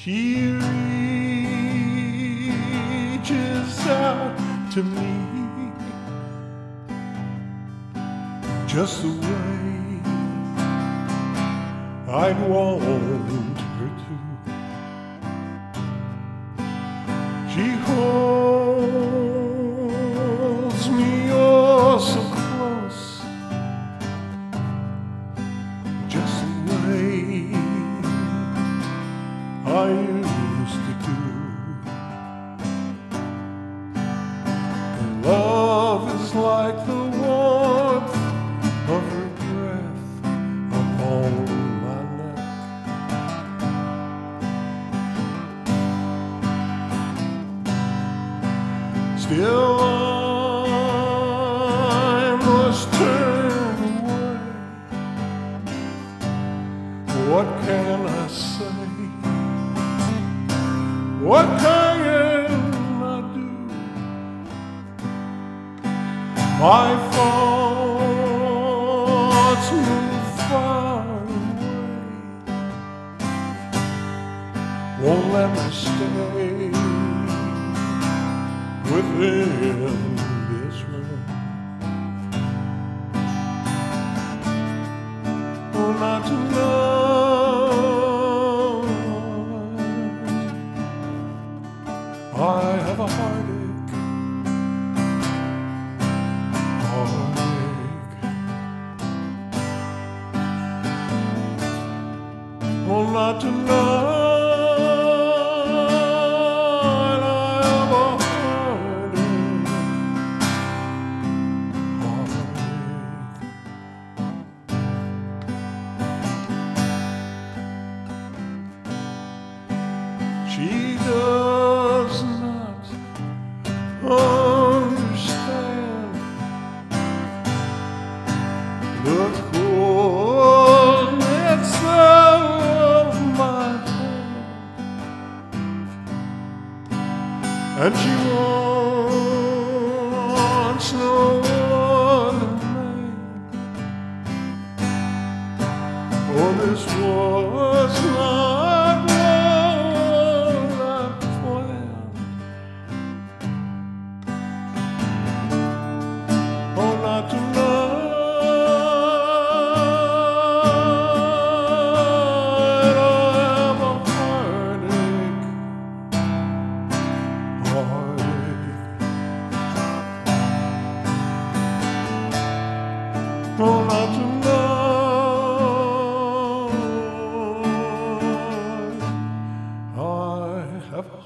She reaches out to me just the way I'd want her to. She holds me oh so close, just the way I used to do. Love is like the warmth of her breath upon my neck. Still I must turn away. What can I say? What can I do? My thoughts move far away, won't let me stay within this room. Oh, not tonight. I have a heartache, heartache. Oh, not tonight. She does not understand the coldness of my hand, and she wants no other man. Oh, this was not not tonight. I have a heartache, heartache. Oh, not tonight. I have a